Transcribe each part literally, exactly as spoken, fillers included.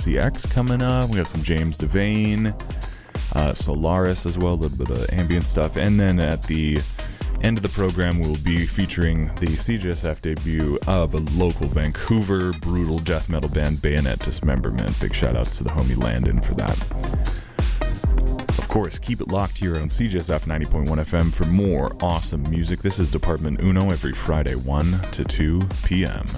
C X coming up. We have some James Devane, uh, Solaris as well, a little bit of ambient stuff. And then at the end of the program, we'll be featuring the C J S F debut of a local Vancouver brutal death metal band, Bayonet Dismemberment. Big shout outs to the homie Landon for that. Of course, keep it locked here on C J S F ninety point one F M for more awesome music. This is Department Uno every Friday, one to two p.m.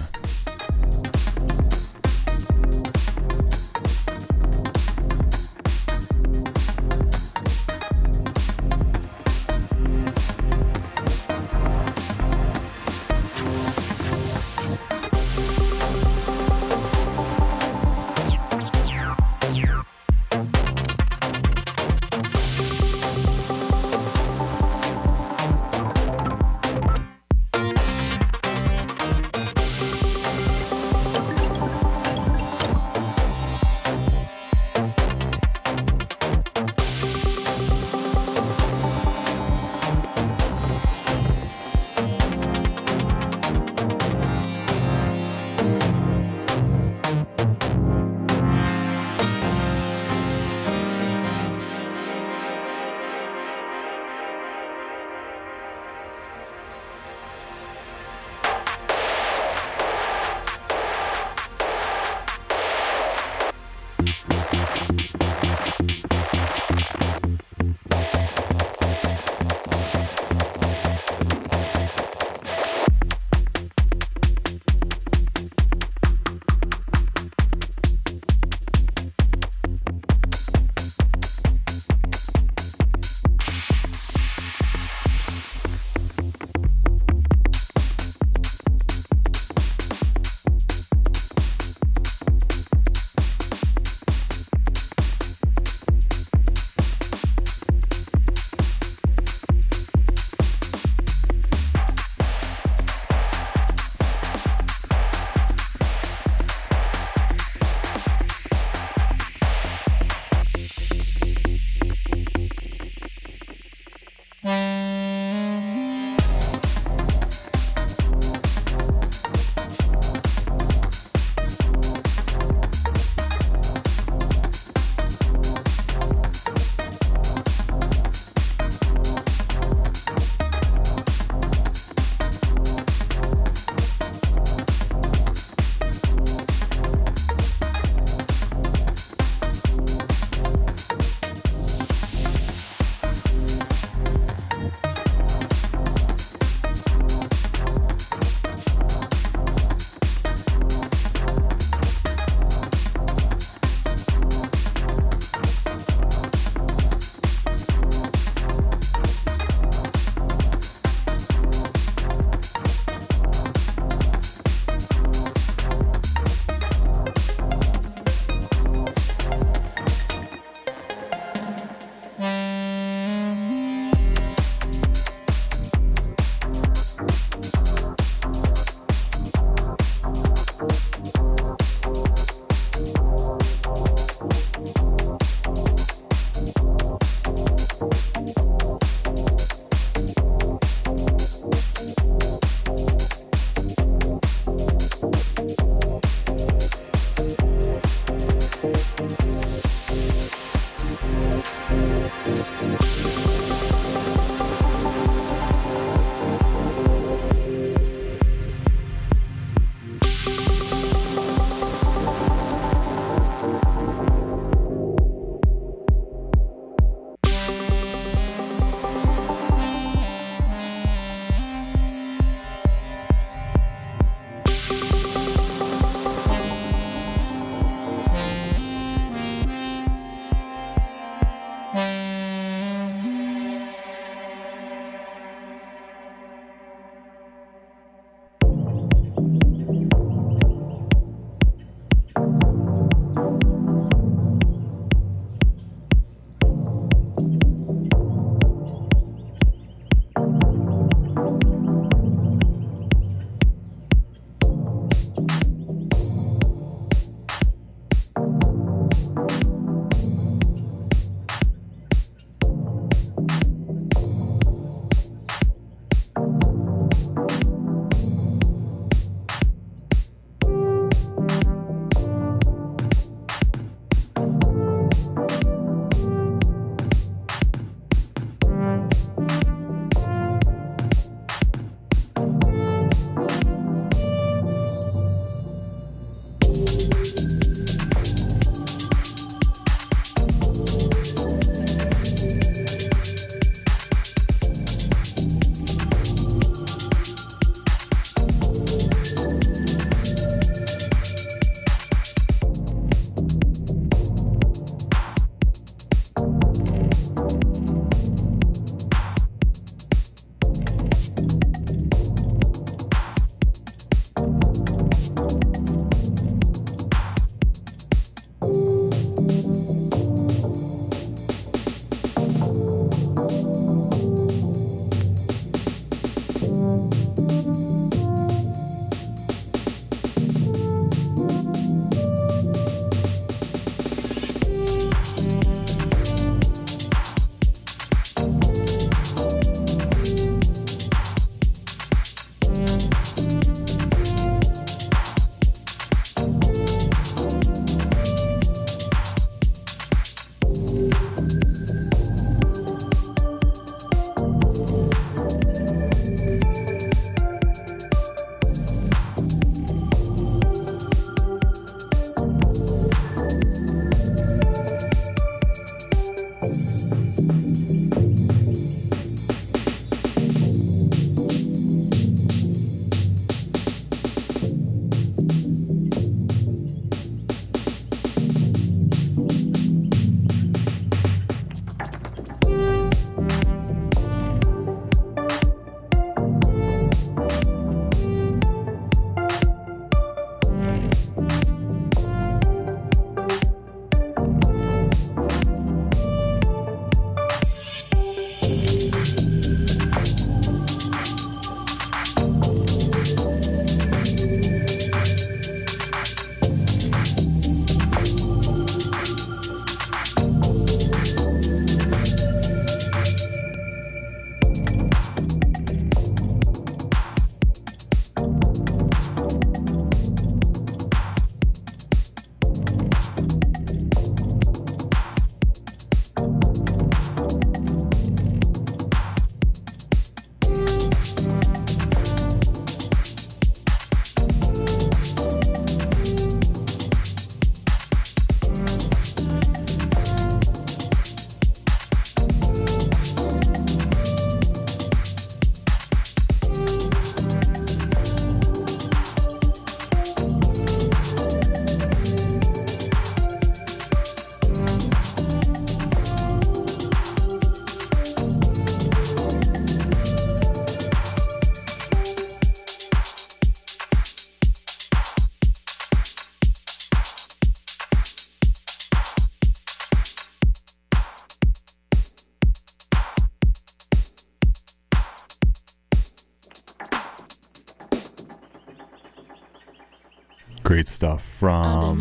Great stuff from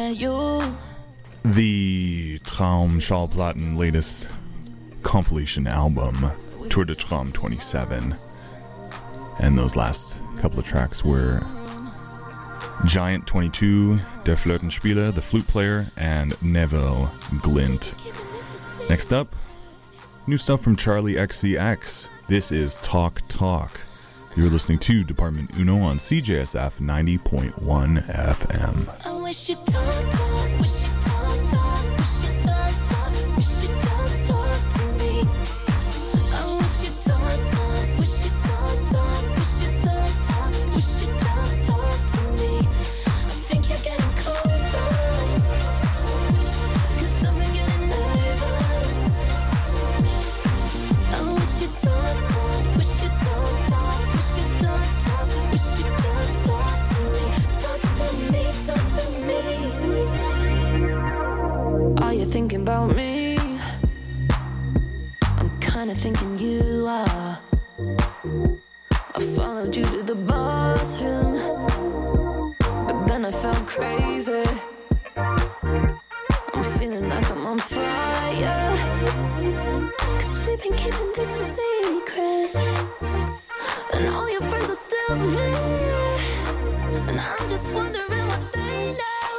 the Traum Schallplatten latest compilation album, Tour de Traum twenty-seven. And those last couple of tracks were Giant twenty-two, Der Flötenspieler, the flute player, and Neville Glint. Next up, new stuff from Charlie X C X. This is Talk Talk. You're listening to Department Uno on C J S F ninety point one F M. I wish you talk, talk, wish you talk, talk, wish you talk, talk, wish you just talk to me. I wish you talk, talk, wish you talk, talk, wish you talk, talk, wish you just talk to me. I think you're getting closer, 'cause I've been getting nervous. I wish you talk, talk, wish you talk, talk, wish you talk, talk, wish you just talk to me. Talk to me, talk to me. Are you thinking about me? I'm kinda thinking you are. I followed you to the bathroom, but then I felt crazy. I'm feeling like I'm on fire, 'cause we've been keeping this a secret, and all your friends are still there, and I'm just wondering what they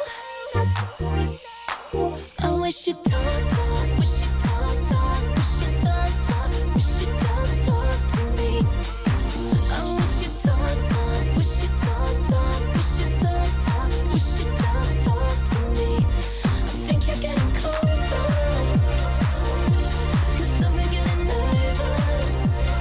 know. I wish you talk, talk, wish you talk, talk, wish you talk, talk, wish you just talk to me. I wish you talk, talk, wish you talk, talk, wish you talk, talk, wish you just talk to me. I think you're getting closer, 'cause I've been getting nervous.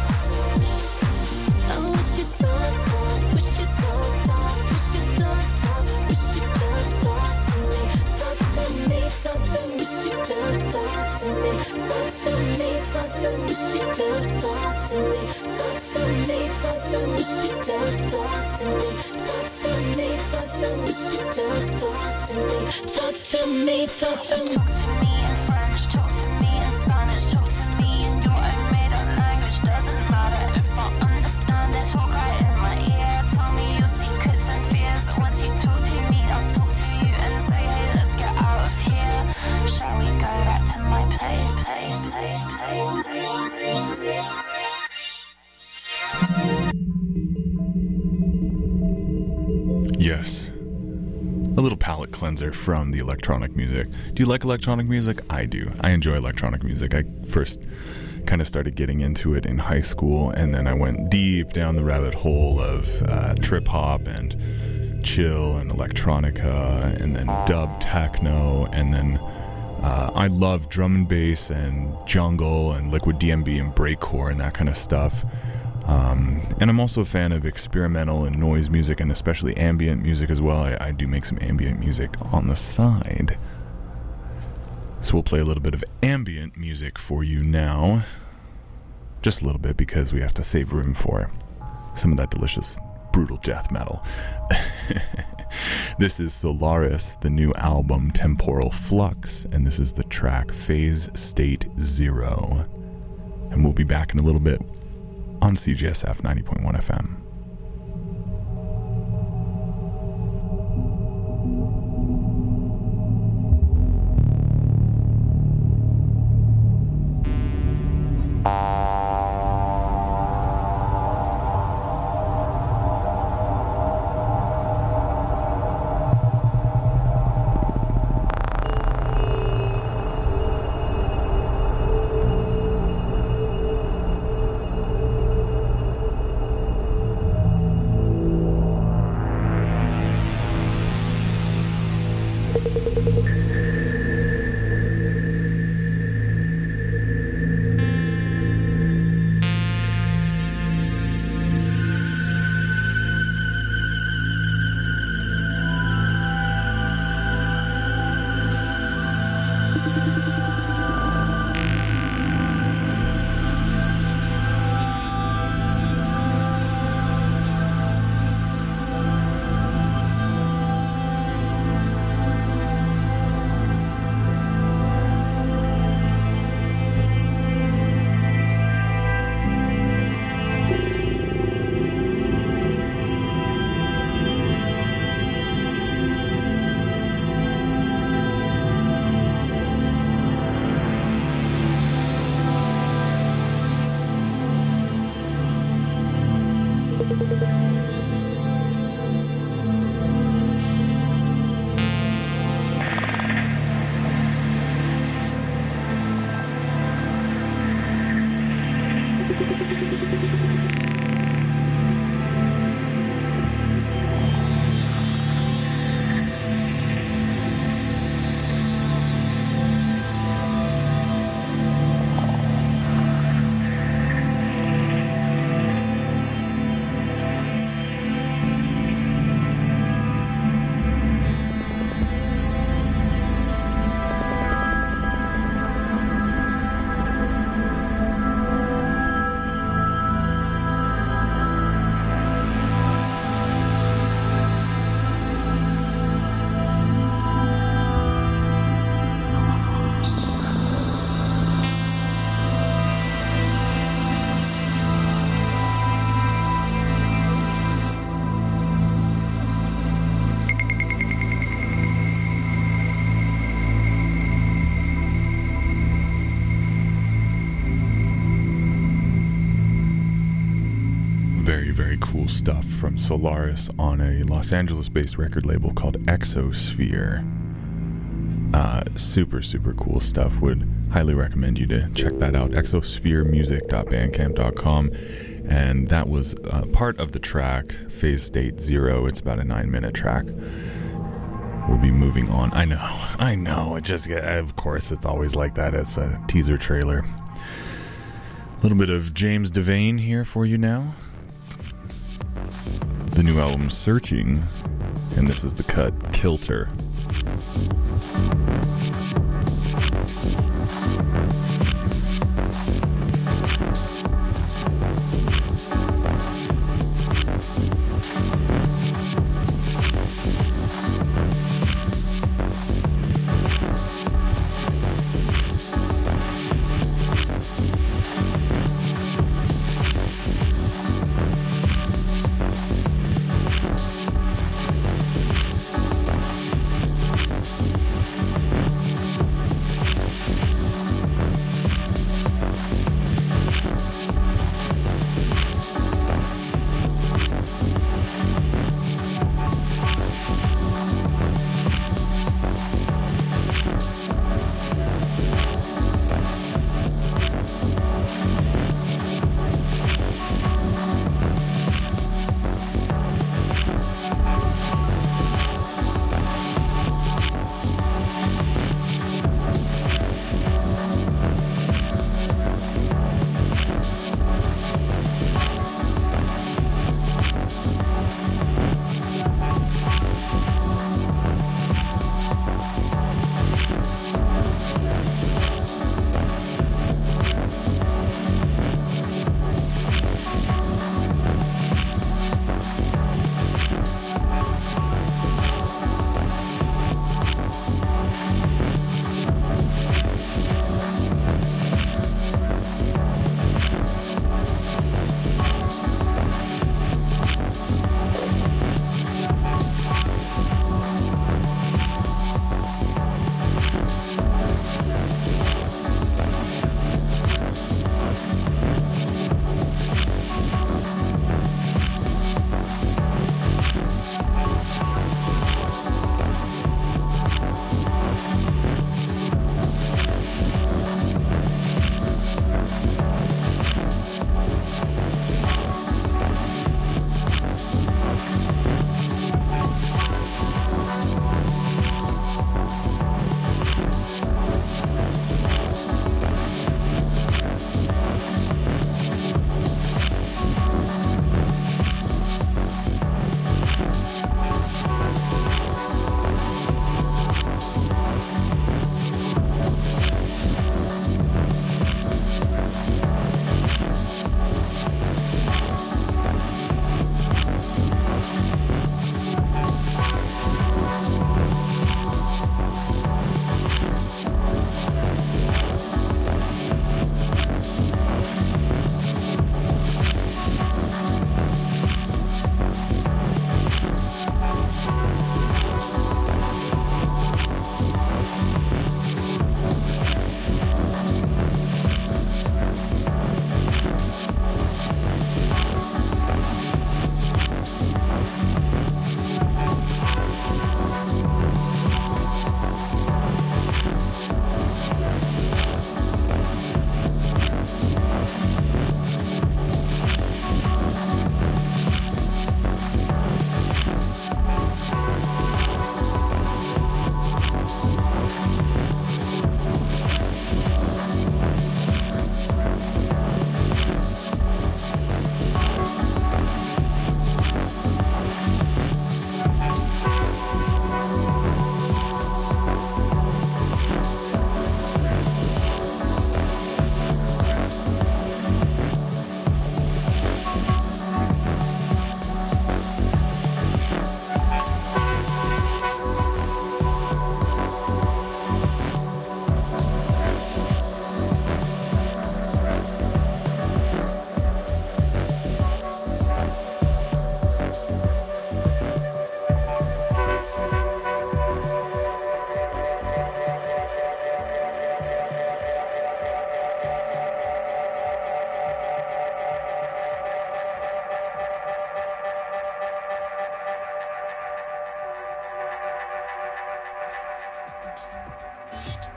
I wish you talk, talk, wish you talk, talk, wish you talk, talk, wish you just talk to me. Talk to me, talk to me, wish you just talk to me. Talk to me, talk to me, wish you just talk to me. Talk to me, talk to me, wish you just talk to me. Talk to me, talk to me, wish you just talk to me. Talk to me, talk to me. Talk to me in French, talk to me in Spanish, talk to me in your own made-up language. Doesn't matter if I understand it. Talk right in my ear, tell me your secrets and fears. Once you talk to me, I'll talk to you and say, hey, let's get out of here. Shall we go back to my place? Place, place, place, place, place. Yes. A little palate cleanser from the electronic music. Do you like electronic music? I do. I enjoy electronic music. I first kind of started getting into it in high school, and then I went deep down the rabbit hole of uh, trip hop and chill and electronica, and then dub techno, and then uh, I love drum and bass and jungle and liquid D M B and breakcore and that kind of stuff. Um, and I'm also a fan of experimental and noise music, and especially ambient music as well. I, I do make some ambient music on the side. So we'll play a little bit of ambient music for you now. Just a little bit, because we have to save room for some of that delicious, brutal death metal. This is Solaris, the new album Temporal Flux, and this is the track Phase State Zero. And we'll be back in a little bit on C J S F ninety point one F M. very cool stuff from Solaris on a Los Angeles-based record label called Exosphere. Uh, super, super cool stuff. Would highly recommend you to check that out. exosphere music dot bandcamp dot com. And that was uh, part of the track Phase State Zero. It's about a nine-minute track. We'll be moving on. I know, I know. It just, of course, it's always like that. It's a teaser trailer. A little bit of James Devane here for you now. The new album Searching, and this is the cut Kilter. Thank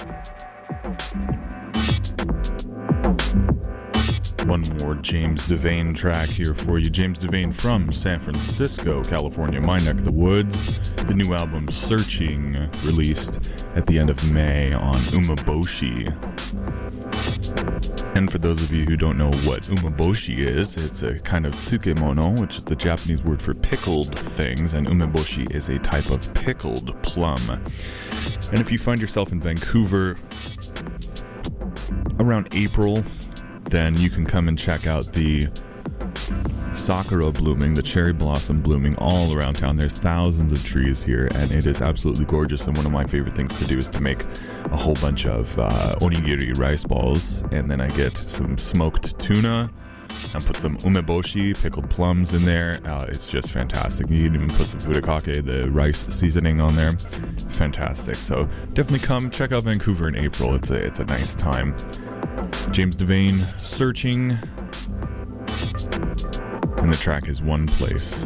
One more James Devane track here for you. James Devane from San Francisco, California, my neck of the woods. The new album Searching, released at the end of May on Umeboshi. And for those of you who don't know what umeboshi is, it's a kind of tsukemono, which is the Japanese word for pickled things, and umeboshi is a type of pickled plum. And if you find yourself in Vancouver around April, then you can come and check out the sakura blooming, the cherry blossom blooming all around town. There's thousands of trees here, and it is absolutely gorgeous. And one of my favorite things to do is to make a whole bunch of uh, onigiri rice balls, and then I get some smoked tuna and put some umeboshi, pickled plums in there. Uh, it's just fantastic. You can even put some furikake, the rice seasoning, on there. Fantastic. So definitely come check out Vancouver in April. It's a it's a nice time. James Devane, Searching, and the track is One Place.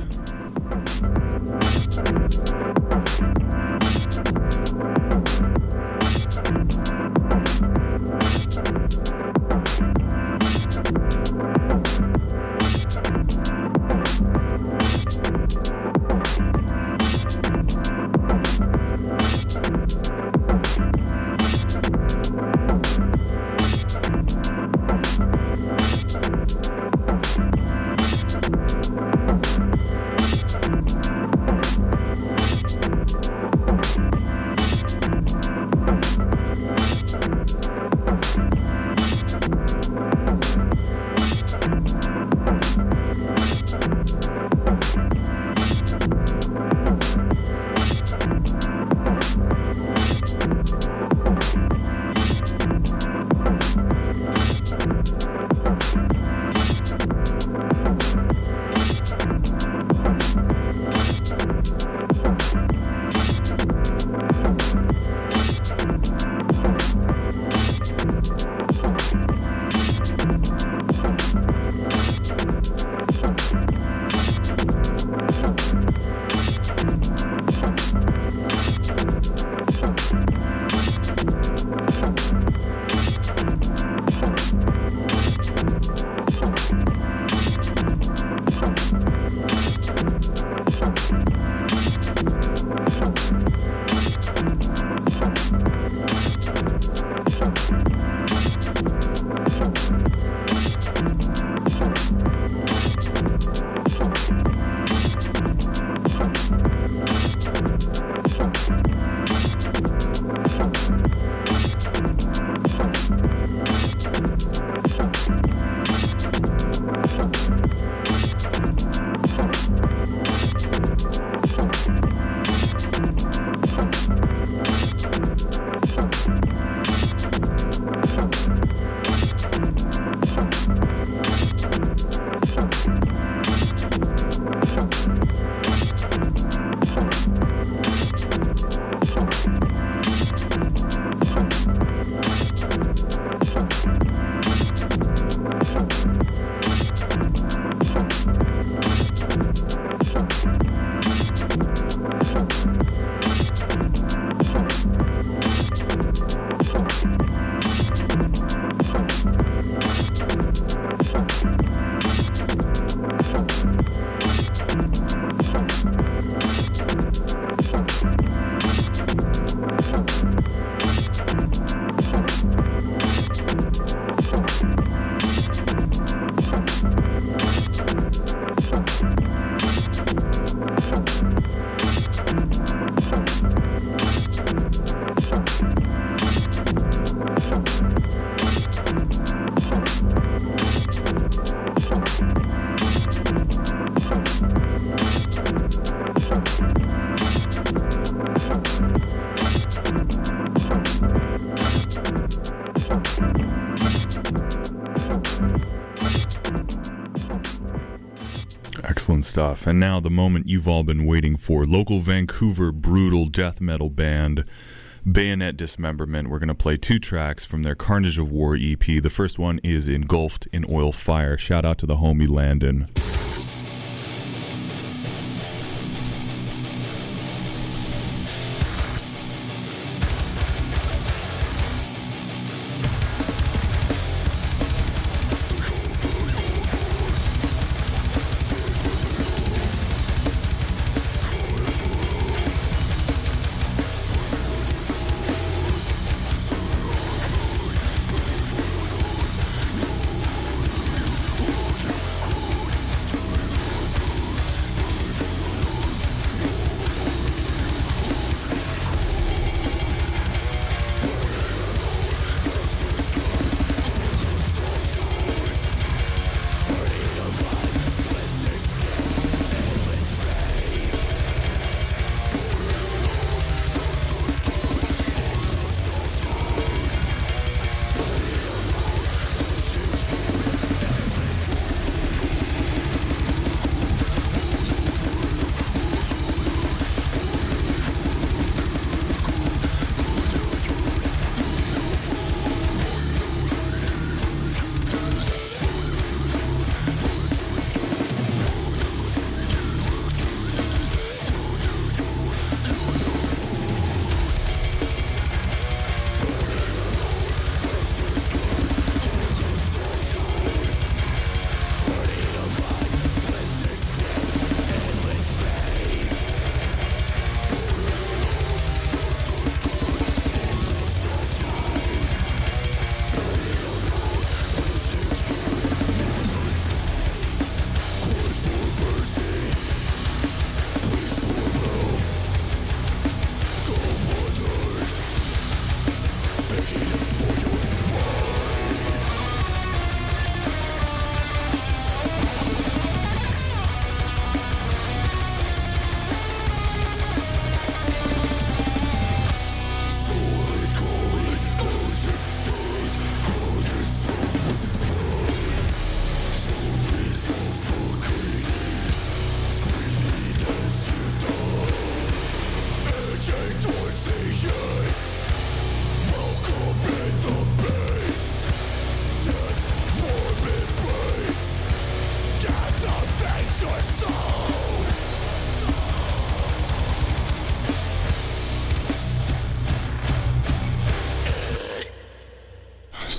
Excellent stuff. And now the moment you've all been waiting for. Local Vancouver brutal death metal band Bayonet Dismemberment. We're going to play two tracks from their Carnage of War E P. The first one is Engulfed in Oil Fire. Shout out to the homie Landon.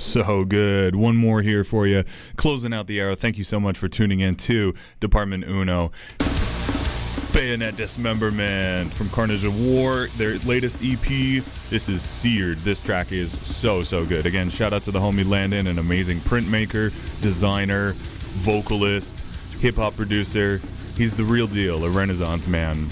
so good. One more here for you. Closing out the hour. Thank you so much for tuning in to Department Uno. Bayonet Dismemberment from Carnage of War, their latest E P. This is Seared. This track is so, so good. Again, shout out to the homie Landon, an amazing printmaker, designer, vocalist, hip-hop producer. He's the real deal, a Renaissance man.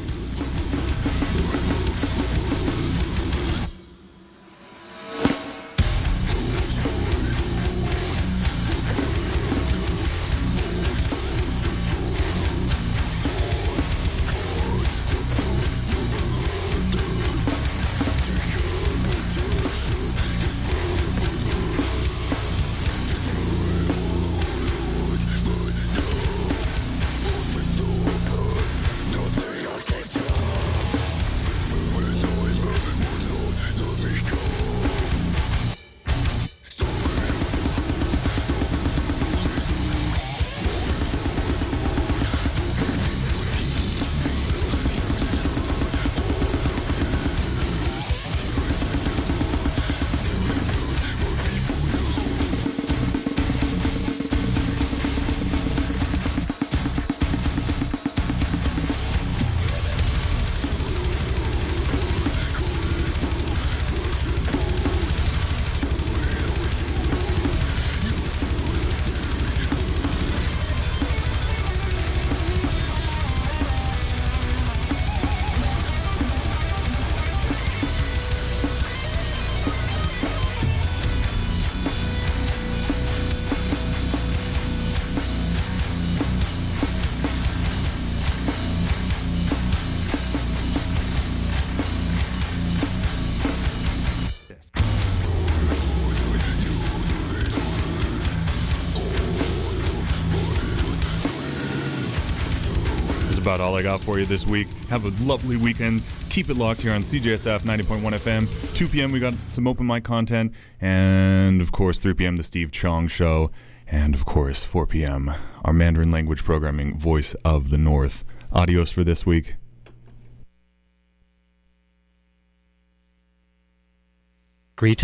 About all I got for you this week. Have a lovely weekend. Keep it locked here on C J S F ninety point one F M. two p.m. we got some open mic content. And, of course, three p.m. the Steve Chong Show. And, of course, four p.m. our Mandarin language programming Voice of the North. Adios for this week. Greetings.